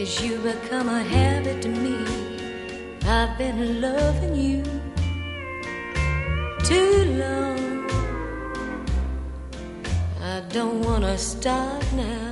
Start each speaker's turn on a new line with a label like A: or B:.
A: as you become a habit to me. I've been loving you too long. I don't wanna start now.